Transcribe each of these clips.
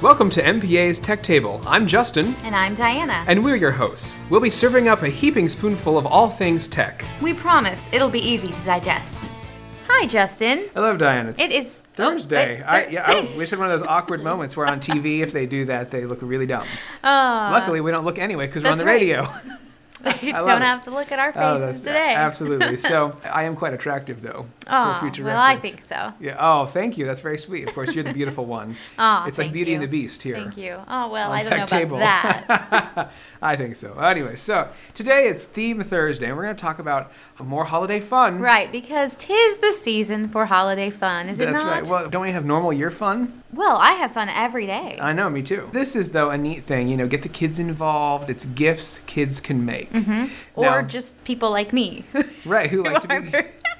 Welcome to MPA's Tech Table. I'm Justin. And I'm Diana. And we're your hosts. We'll be serving up a heaping spoonful of all things tech. We promise it'll be easy to digest. Hi, Justin. Hello, Diana. It is Thursday. We should have one of those awkward moments where on TV, if they do that, they look really dumb. Luckily, we don't look anyway because we're on the radio. You don't have to look at our faces today. Absolutely. So I am quite attractive, though, for future well, reference. I think so. Yeah. Oh, thank you. That's very sweet. Of course, you're the beautiful one. It's like Beauty and the Beast here. Thank you. Oh, well, I don't know about that. I think so. Anyway, so today it's Theme Thursday, and we're going to talk about more holiday fun. Right, because 'tis the season for holiday fun, is it not? That's right. Well, don't we have normal year fun? Well, I have fun every day. I know, me too. This is, though, a neat thing. You know, get the kids involved. It's gifts kids can make. Mm-hmm. Or just people like me. Right, who like to be...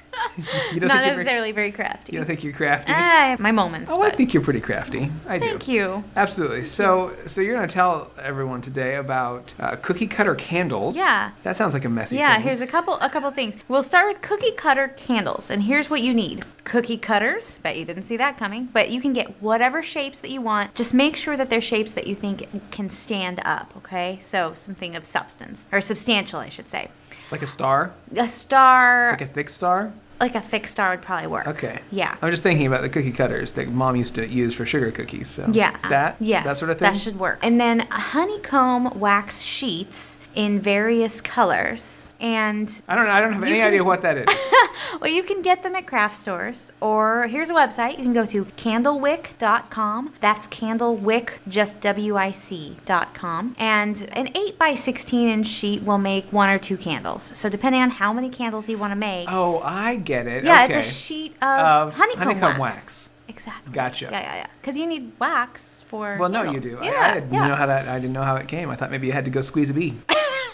Not necessarily very crafty. You don't think you're crafty? I have my moments. Oh, I think you're pretty crafty. I do. Thank you. Absolutely. So you're going to tell everyone today about cookie cutter candles. Yeah. That sounds like a messy thing. Yeah, here's a couple things. We'll start with cookie cutter candles, and here's what you need. Cookie cutters. Bet you didn't see that coming. But you can get whatever shapes that you want. Just make sure that they're shapes that you think can stand up, okay? So something of substance, or substantial, I should say. Like a star? A star. Like a thick star? Like a thick star would probably work. Okay. Yeah. I'm just thinking about the cookie cutters that Mom used to use for sugar cookies. So yeah. That sort of thing? That should work. And then honeycomb wax sheets in various colors. And I don't have any idea what that is. Well, you can get them at craft stores, or here's a website. You can go to candlewick.com. That's candlewick, just WIC.com. And an 8x16-inch sheet will make 1 or 2 candles. So depending on how many candles you want to make. Oh, I get it. Yeah, okay. It's a sheet of honeycomb wax. Exactly. Gotcha. Yeah. Because you need wax for Well, candles. No, you do. Yeah, I didn't know how it came. I thought maybe you had to go squeeze a bee.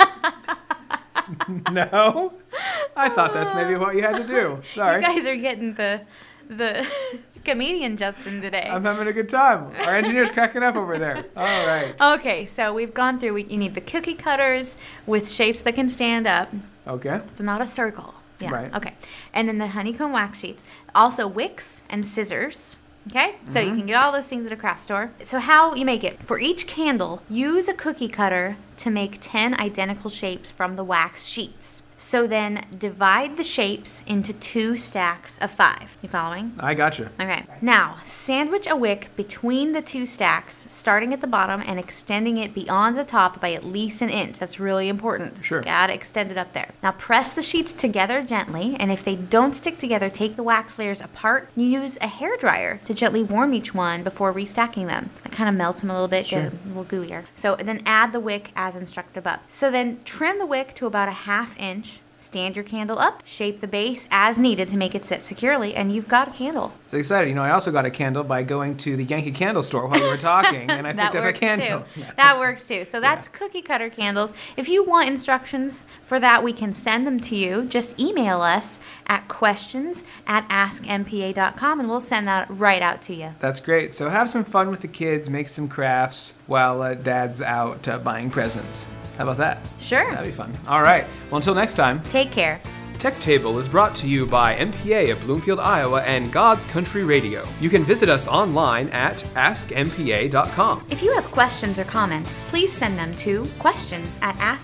No? I thought that's maybe what you had to do. Sorry. You guys are getting the comedian Justin today. I'm having a good time. Our engineer's cracking up over there. All right. Okay, so we've gone through. You need the cookie cutters with shapes that can stand up. Okay. So not a circle. Yeah. Right. Okay. And then the honeycomb wax sheets. Also wicks and scissors. Okay? So you can get all those things at a craft store. So how you make it. For each candle, use a cookie cutter to make 10 identical shapes from the wax sheets. So then divide the shapes into 2 stacks of 5. You following? I gotcha. Okay. Now, sandwich a wick between the 2 stacks, starting at the bottom and extending it beyond the top by at least 1 inch. That's really important. Sure. Gotta extend it up there. Now, press the sheets together gently, and if they don't stick together, take the wax layers apart. You use a hairdryer to gently warm each one before restacking them. That kind of melts them a little bit, sure. get a little gooier. So then add the wick as instructed above. So then trim the wick to about 1/2 inch. Stand your candle up, shape the base as needed to make it sit securely, and you've got a candle. So excited. You know, I also got a candle by going to the Yankee Candle store while we were talking, and I picked up a candle. That works too. So that's cookie cutter candles. If you want instructions for that, we can send them to you. Just email us at questions@askmpa.com, and we'll send that right out to you. That's great. So have some fun with the kids, make some crafts while Dad's out buying presents. How about that? Sure. That'd be fun. All right. Well, until next time. Take care. Tech Table is brought to you by MPA of Bloomfield, Iowa and God's Country Radio. You can visit us online at askmpa.com. If you have questions or comments, please send them to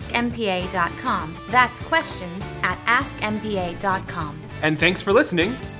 questions@askmpa.com. That's questions@askmpa.com. And thanks for listening.